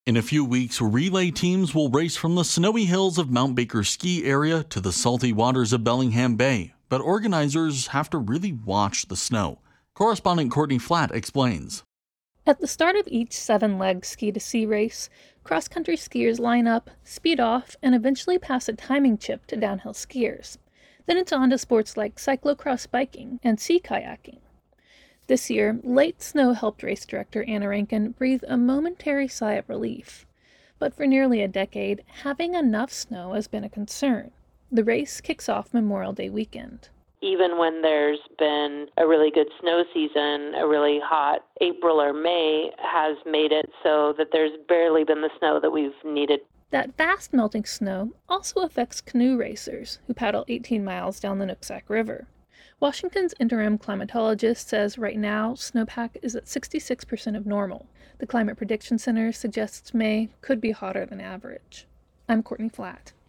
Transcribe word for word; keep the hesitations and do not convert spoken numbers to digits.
In a few weeks, relay teams will race from the snowy hills of Mount Baker ski area to the salty waters of Bellingham Bay, but organizers have to really watch the snow. Correspondent Courtney Flatt explains. At the start of each seven-leg ski-to-sea race, cross-country skiers line up, speed off, and eventually pass a timing chip to downhill skiers. Then it's on to sports like cyclocross biking and sea kayaking. This year, light snow helped race director Anna Rankin breathe a momentary sigh of relief. But for nearly a decade, having enough snow has been a concern. The race kicks off Memorial Day weekend. Even when there's been a really good snow season, a really hot April or May has made it so that there's barely been the snow that we've needed. That fast melting snow also affects canoe racers who paddle eighteen miles down the Nooksack River. Washington's interim climatologist says right now snowpack is at sixty-six percent of normal. The Climate Prediction Center suggests May could be hotter than average. I'm Courtney Flatt.